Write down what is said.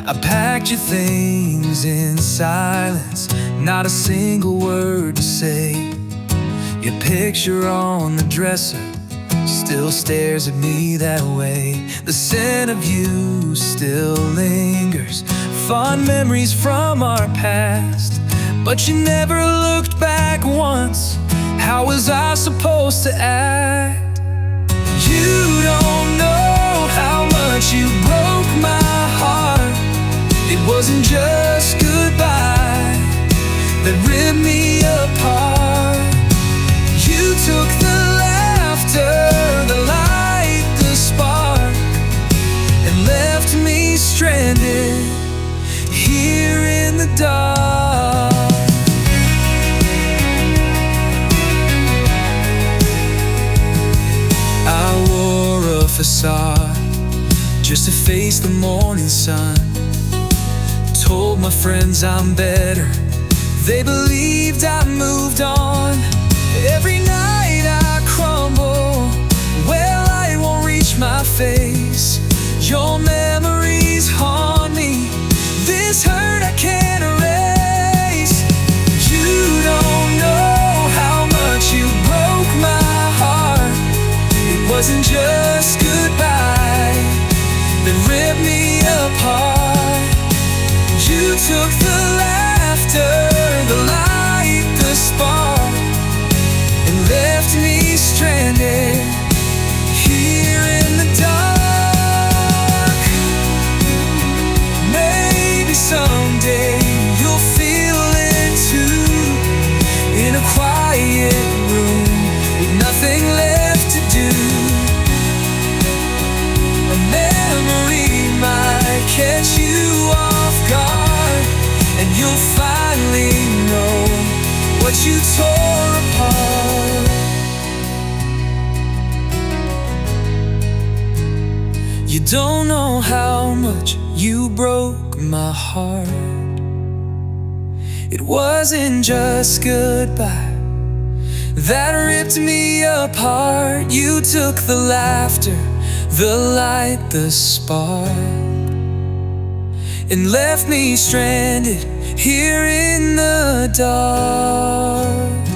I packed your things in silence, not a single word to say. Your picture on the dresser still stares at me that way. The scent of you still lingers, fond memories from our past. But you never looked back once. How was I supposed to act? You don't know how much you broke my heart. It wasn't just goodbye that ripped me apart. You took the laughter, the light, the spark, and left me stranded here in the dark. I wore a facade just to face the morning sun. Told my friends I'm better, they believed I moved on. Every night I crumble, well, light won't reach my face. Your memories haunt me, this hurt I can't erase. You don't know how much you broke my heart. It wasn't just goodbye that ripped me apart. You took the laughter, the light, the spark, and left me stranded here in the dark. Maybe someday you'll feel it too, in a quiet room with nothing left to do. A memory might catch you off guard, and you'll finally know what you tore apart. You don't know how much you broke my heart. It wasn't just goodbye that ripped me apart. You took the laughter, the light, the spark, and left me stranded here in the dark.